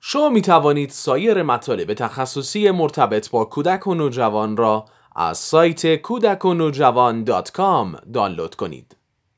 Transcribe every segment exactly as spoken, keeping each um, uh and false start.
شما می توانید سایر مطالب تخصصی مرتبط با کودک و نوجوان را از سایت کودک و نوجوان دات کام دانلود کنید.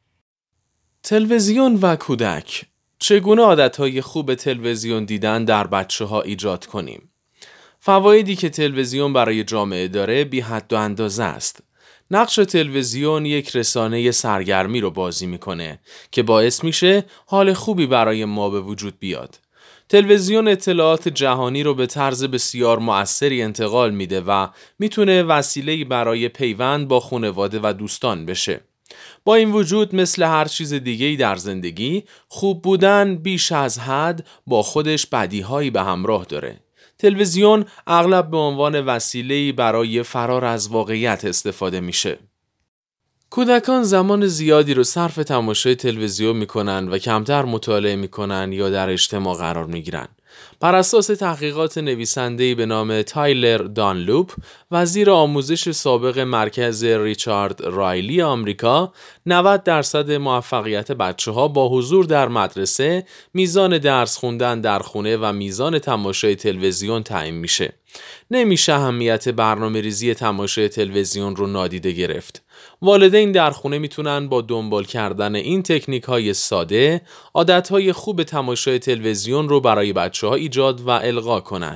تلویزیون و کودک، چگونه عادتهای خوب تلویزیون دیدن در بچه ها ایجاد کنیم؟ فوایدی که تلویزیون برای جامعه داره بی حد و اندازه است. نقش تلویزیون یک رسانه سرگرمی رو بازی میکنه که باعث میشه حال خوبی برای ما به وجود بیاد. تلویزیون اطلاعات جهانی رو به طرز بسیار مؤثری انتقال میده و میتونه وسیله‌ای برای پیوند با خانواده و دوستان بشه. با این وجود مثل هر چیز دیگه‌ای در زندگی، خوب بودن بیش از حد با خودش بدیهایی به همراه داره. تلویزیون اغلب به عنوان وسیله‌ای برای فرار از واقعیت استفاده میشه. کودکان زمان زیادی رو صرف تماشای تلویزیون میکنن و کمتر مطالعه میکنن یا در اجتماع قرار میگیرن. بر اساس تحقیقات نویسنده‌ای به نام تایلر دانلوپ، وزیر آموزش سابق مرکز ریچارد رایلی آمریکا، نود درصد موفقیت بچه‌ها با حضور در مدرسه، میزان درس خوندن در خونه و میزان تماشای تلویزیون تعیین میشه. نمیشه اهمیت برنامه‌ریزی تماشای تلویزیون رو نادیده گرفت. والدین در خونه میتونن با دنبال کردن این تکنیک‌های ساده، عادت‌های خوب تماشای تلویزیون رو برای بچه‌ها ایجاد و القا کنن.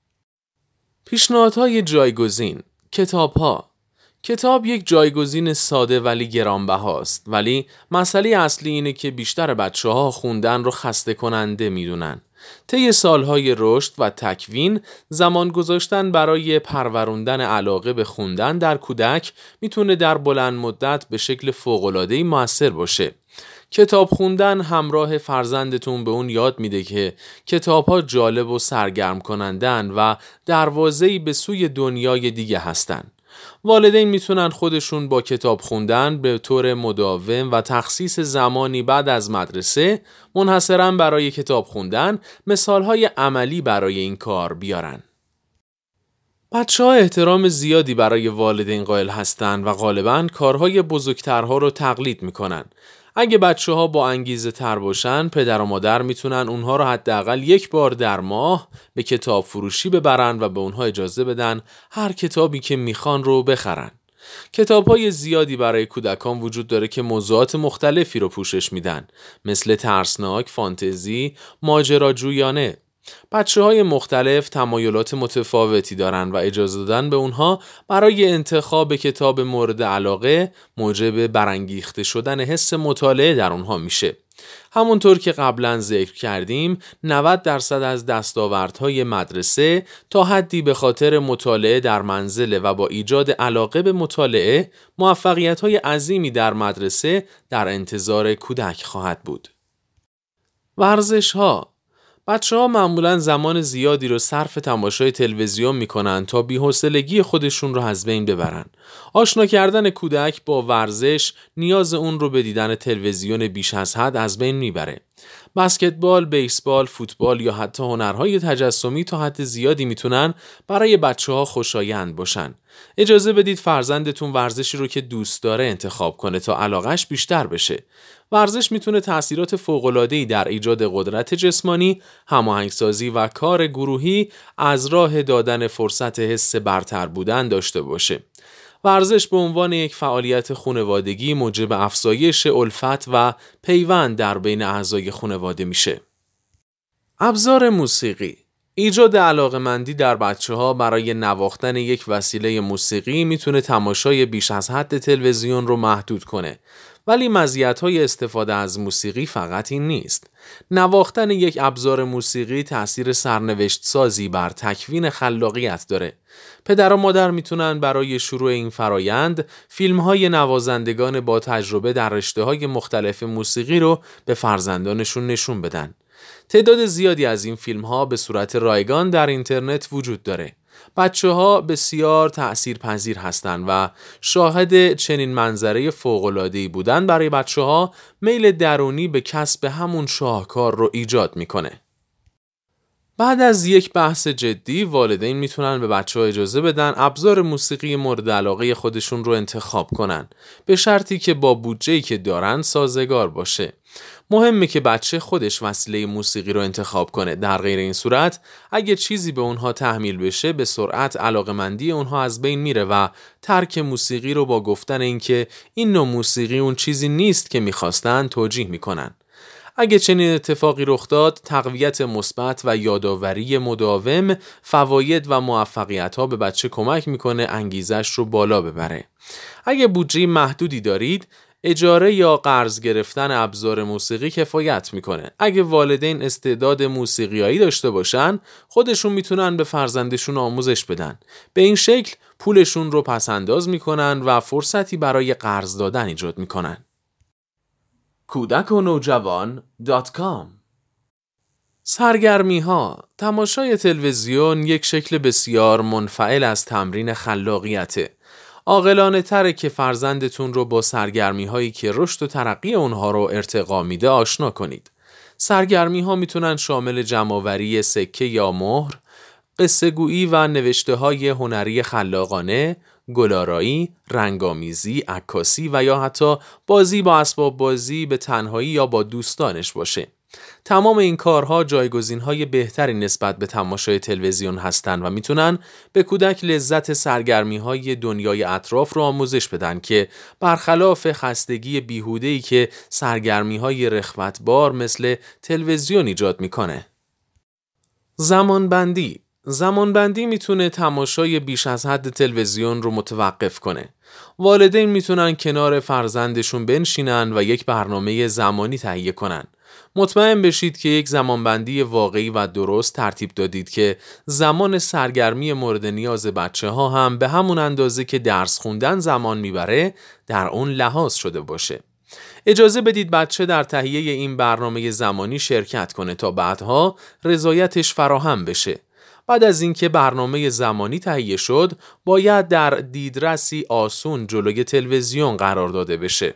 پیشنهادهای جایگزین: کتاب‌ها. کتاب یک جایگزین ساده ولی گرانبهاست، ولی مسئله اصلی اینه که بیشتر بچه‌ها خوندن رو خسته کننده میدونن. طی سالهای رشد و تکوین، زمان گذاشتن برای پروروندن علاقه به خوندن در کودک میتونه در بلند مدت به شکل فوق‌العاده‌ای موثر باشه. کتاب خوندن همراه فرزندتون به اون یاد میده که کتاب‌ها جالب و سرگرم کنندن و دروازه‌ای به سوی دنیای دیگه هستن. والدین میتونن خودشون با کتاب خوندن به طور مداوم و تخصیص زمانی بعد از مدرسه منحصراً برای کتاب خوندن مثالهای عملی برای این کار بیارن. بچه‌ها احترام زیادی برای والدین قائل هستن و غالباً کارهای بزرگترها رو تقلید میکنن. اگه بچه‌ها با انگیزه تر باشن، پدر و مادر میتونن اونها رو حداقل یک بار در ماه به کتاب فروشی ببرن و به اونها اجازه بدن هر کتابی که میخوان رو بخرن. کتاب‌های زیادی برای کودکان وجود داره که موضوعات مختلفی رو پوشش میدن، مثل ترسناک، فانتزی، ماجراجویانه. بچه‌های مختلف تمایلات متفاوتی دارن و اجازه دادن به اونها برای انتخاب کتاب مورد علاقه موجب برانگیخته شدن حس مطالعه در اونها میشه. همونطور که قبلا ذکر کردیم، نود درصد از دستاوردهای مدرسه تا حدی به خاطر مطالعه در منزل و با ایجاد علاقه به مطالعه، موفقیت‌های عظیمی در مدرسه در انتظار کودک خواهد بود. ورزش‌ها. بچه‌ها معمولاً زمان زیادی رو صرف تماشای تلویزیون میکنن تا بی‌حوصلگی خودشون رو از بین ببرن. آشنا کردن کودک با ورزش نیاز اون رو به دیدن تلویزیون بیش از حد از بین میبره. بسکتبال، بیسبال، فوتبال یا حتی هنرهای تجسمی تا حد زیادی میتونن برای بچه‌ها خوشایند باشن. اجازه بدید فرزندتون ورزشی رو که دوست داره انتخاب کنه تا علاقش بیشتر بشه. ورزش میتونه تأثیرات فوق‌العاده‌ای در ایجاد قدرت جسمانی، هماهنگسازی و کار گروهی از راه دادن فرصت حس برتر بودن داشته باشه. ورزش به عنوان یک فعالیت خانوادگی موجب افزایش الفت و پیوند در بین اعضای خانواده میشه. ابزار موسیقی. ایجاد علاقه‌مندی در بچه‌ها برای نواختن یک وسیله موسیقی میتونه تماشای بیش از حد تلویزیون رو محدود کنه. ولی مزیت‌های استفاده از موسیقی فقط این نیست. نواختن یک ابزار موسیقی تأثیر سرنوشت سازی بر تکوین خلاقیت داره. پدر و مادر میتونن برای شروع این فرایند فیلم‌های نوازندگان با تجربه در رشته‌های مختلف موسیقی رو به فرزندانشون نشون بدن. تعداد زیادی از این فیلم‌ها به صورت رایگان در اینترنت وجود داره. بچه‌ها بسیار تأثیرپذیر هستند و شاهد چنین منظره فوق‌العاده‌ای بودن برای بچه‌ها میل درونی به کسب همون شاهکار رو ایجاد میکنه. بعد از یک بحث جدی، والدین میتونن به بچه‌ها اجازه بدن ابزار موسیقی مورد علاقه خودشون رو انتخاب کنن، به شرطی که با بودجه‌ای که دارن سازگار باشه. مهمه که بچه خودش وسیله موسیقی رو انتخاب کنه. در غیر این صورت اگه چیزی به اونها تحمیل بشه به سرعت علاقمندی اونها از بین میره و ترک موسیقی رو با گفتن اینکه این نوع موسیقی اون چیزی نیست که میخواستن توجیه میکنن. اگه چنین اتفاقی رخ داد، تقویت مثبت و یادآوری مداوم فواید و موفقیت‌ها به بچه کمک میکنه انگیزش رو بالا ببره. اگه بودجه محدودی دارید، اجاره یا قرض گرفتن ابزار موسیقی کفایت میکنه. اگه والدین استعداد موسیقیایی داشته باشن، خودشون میتونن به فرزندشون آموزش بدن. به این شکل پولشون رو پسنداز میکنن و فرصتی برای قرض دادن ایجاد میکنن. کودک و نوجوان دات کام سرگرمی ها. تماشای تلویزیون یک شکل بسیار منفعل از تمرین خلاقیته. عاقلانه تره که فرزندتون رو با سرگرمی هایی که رشد و ترقی اونها رو ارتقا میده آشنا کنید. سرگرمی ها میتونن شامل جمع‌آوری سکه یا مهر، قصه گویی و نوشته های هنری خلاقانه، گلارایی، رنگامیزی، عکاسی و یا حتی بازی با اسباب بازی به تنهایی یا با دوستانش باشه. تمام این کارها جایگزین‌های بهتری نسبت به تماشای تلویزیون هستند و میتونن به کودک لذت سرگرمی‌های دنیای اطراف رو آموزش بدن که برخلاف خستگی بیهوده‌ای که سرگرمی‌های رخوتبار مثل تلویزیون ایجاد میکنه. زمانبندی. زمانبندی میتونه تماشای بیش از حد تلویزیون رو متوقف کنه. والدین میتونن کنار فرزندشون بنشینن و یک برنامه زمانی تهیه کنن. مطمئن بشید که یک زمانبندی واقعی و درست ترتیب دادید که زمان سرگرمی مورد نیاز بچه ها هم به همون اندازه که درس خوندن زمان میبره در اون لحاظ شده باشه. اجازه بدید بچه در تهیه این برنامه زمانی شرکت کنه تا بعدها رضایتش فراهم بشه. بعد از اینکه برنامه زمانی تهیه شد، باید در دیدرسی آسون جلوی تلویزیون قرار داده بشه.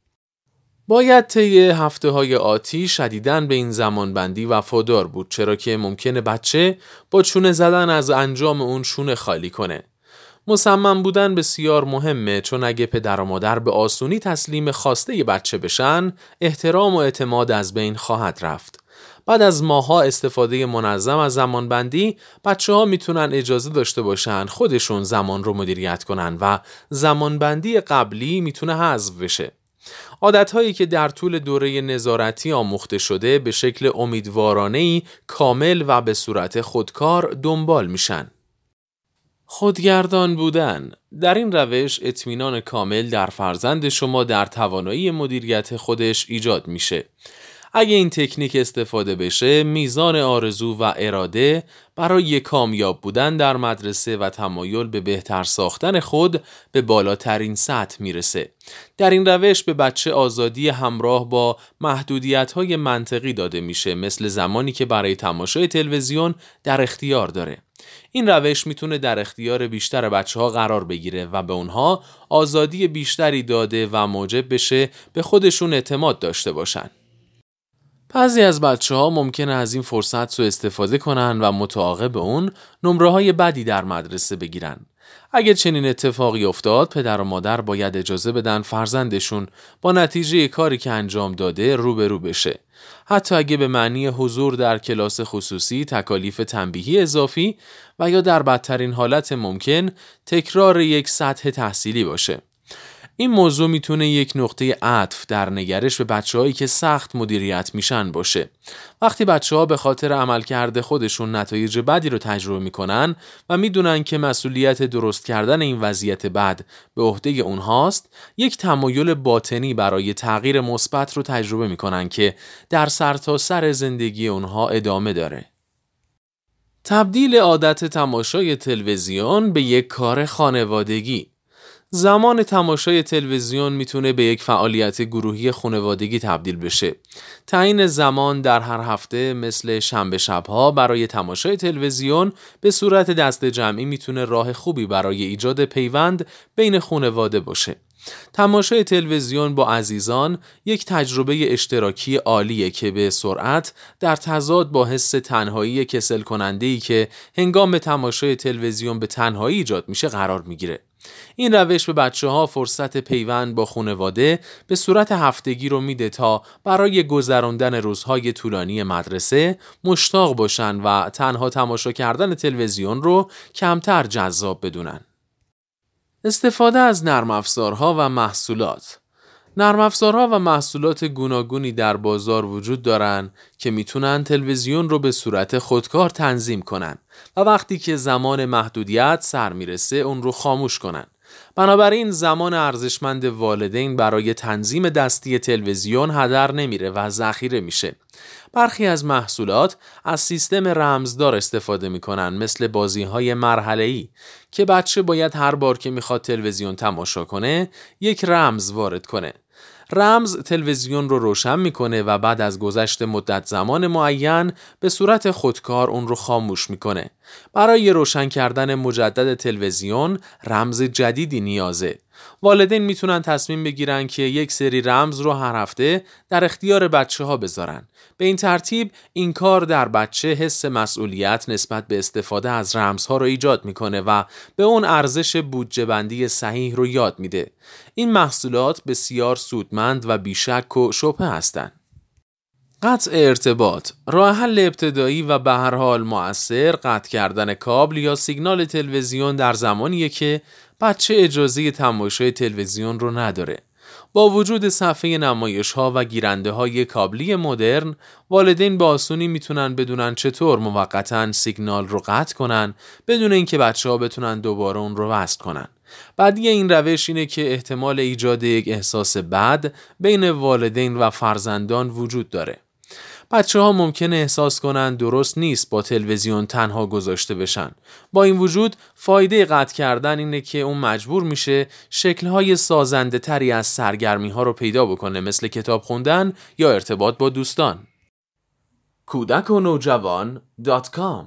باید طی هفته‌های آتی شدیداً به این زمانبندی وفادار بود، چرا که ممکنه بچه با چونه زدن از انجام اون شونه خالی کنه. مصمم بودن بسیار مهمه، چون اگه پدر و مادر به آسونی تسلیم خواسته بچه بشن، احترام و اعتماد از بین خواهد رفت. بعد از ماها استفاده منظم از زمانبندی، بچه ها میتونن اجازه داشته باشن خودشون زمان رو مدیریت کنن و زمانبندی قبلی میتونه حذف بشه. عادتهایی که در طول دوره نظارتی آموخته شده به شکل امیدوارانه‌ای کامل و به صورت خودکار دنبال میشن. خودگردان بودن. در این روش اطمینان کامل در فرزند شما در توانایی مدیریت خودش ایجاد میشه. اگه این تکنیک استفاده بشه، میزان آرزو و اراده برای کامیاب بودن در مدرسه و تمایل به بهتر ساختن خود به بالاترین سطح میرسه. در این روش به بچه آزادی همراه با محدودیت‌های منطقی داده میشه، مثل زمانی که برای تماشای تلویزیون در اختیار داره. این روش میتونه در اختیار بیشتر بچه‌ها قرار بگیره و به اونها آزادی بیشتری داده و موجب بشه به خودشون اعتماد داشته باشن. بعضی از بچه ها ممکنه از این فرصت سوء استفاده کنن و متعاقب اون نمره های بدی در مدرسه بگیرن. اگه چنین اتفاقی افتاد، پدر و مادر باید اجازه بدن فرزندشون با نتیجه کاری که انجام داده روبرو بشه. حتی اگه به معنی حضور در کلاس خصوصی، تکالیف تنبیهی اضافی و یا در بدترین حالت ممکن تکرار یک سطح تحصیلی باشه. این موضوع میتونه یک نقطه عطف در نگرش به بچه‌هایی که سخت مدیریت میشن باشه. وقتی بچه‌ها به خاطر عملکرد خودشون نتایج بدی رو تجربه میکنن و میدونن که مسئولیت درست کردن این وضعیت بد به عهده اونهاست، یک تمایل باطنی برای تغییر مثبت رو تجربه میکنن که در سرتاسر زندگی اونها ادامه داره. تبدیل عادت تماشای تلویزیون به یک کار خانوادگی. زمان تماشای تلویزیون میتونه به یک فعالیت گروهی خانوادگی تبدیل بشه. تعیین زمان در هر هفته مثل شنبه شبها برای تماشای تلویزیون به صورت دسته جمعی میتونه راه خوبی برای ایجاد پیوند بین خانواده باشه. تماشای تلویزیون با عزیزان یک تجربه اشتراکی عالیه که به سرعت در تضاد با حس تنهایی کسل کننده‌ای که هنگام تماشای تلویزیون به تنهایی ایجاد میشه قرار میگیره. این روش به بچه ها فرصت پیوند با خانواده به صورت هفتگی رو میده تا برای گذراندن روزهای طولانی مدرسه مشتاق باشن و تنها تماشا کردن تلویزیون رو کمتر جذاب بدونن. استفاده از نرم افزارها و محصولات. نرم افزارها و محصولات گوناگونی در بازار وجود دارن که میتونن تلویزیون رو به صورت خودکار تنظیم کنن و وقتی که زمان محدودیت سر میرسه اون رو خاموش کنن. بنابراین زمان ارزشمند والدین برای تنظیم دستی تلویزیون هدر نمیره و ذخیره میشه. برخی از محصولات از سیستم رمزدار استفاده میکنن، مثل بازی‌های مرحله‌ای که بچه باید هر بار که میخواد تلویزیون تماشا کنه یک رمز وارد کنه. رمز تلویزیون رو روشن میکنه و بعد از گذشت مدت زمان معین به صورت خودکار اون رو خاموش میکنه. برای روشن کردن مجدد تلویزیون رمز جدیدی نیازه. والدین میتونن تصمیم بگیرن که یک سری رمز رو هر هفته در اختیار بچه ها بذارن. به این ترتیب این کار در بچه حس مسئولیت نسبت به استفاده از رمزها رو ایجاد میکنه و به اون ارزش بودجه بندی صحیح رو یاد میده. این محصولات بسیار سودمند و بیشک و شبهه هستند. قطع ارتباط، راه حل ابتدایی و به هر حال مؤثر قطع کردن کابل یا سیگنال تلویزیون در زمانیه که بچه اجازه تماشای تلویزیون رو نداره. با وجود صفحه نمایش‌ها و گیرنده‌های کابلی مدرن، والدین با آسونی میتونن بدونن چطور موقتاً سیگنال رو قطع کنن بدون اینکه بچه‌ها بتونن دوباره اون رو وصل کنن. بدیه این روش اینه که احتمال ایجاد یک احساس بد بین والدین و فرزندان وجود داره. بچه ها ممکنه احساس کنن درست نیست با تلویزیون تنها گذاشته بشن. با این وجود فایده قطع کردن اینه که اون مجبور میشه شکل‌های سازنده تری از سرگرمی ها رو پیدا بکنه، مثل کتاب خوندن یا ارتباط با دوستان. کودک و نوجوان دات کام.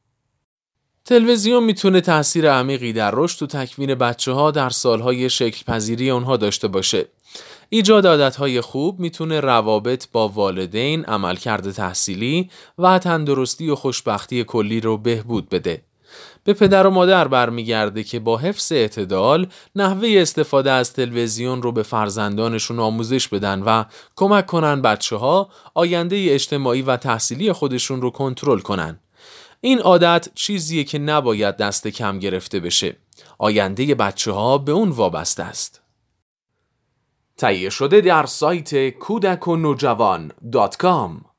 تلویزیون میتونه تأثیر عمیقی در رشد و تکوین بچه ها در سالهای شکل پذیری اونها داشته باشه. ایجاد عادتهای خوب میتونه روابط با والدین، عملکرد تحصیلی و تندرستی و خوشبختی کلی رو بهبود بده. به پدر و مادر برمیگرده که با حفظ اعتدال نحوه استفاده از تلویزیون رو به فرزندانشون آموزش بدن و کمک کنن بچه ها آینده اجتماعی و تحصیلی خودشون رو کنترل کنن. این عادت چیزیه که نباید دست کم گرفته بشه. آینده بچه ها به اون وابسته است. تهیه شده در سایت کودک و نوجوان دات کام.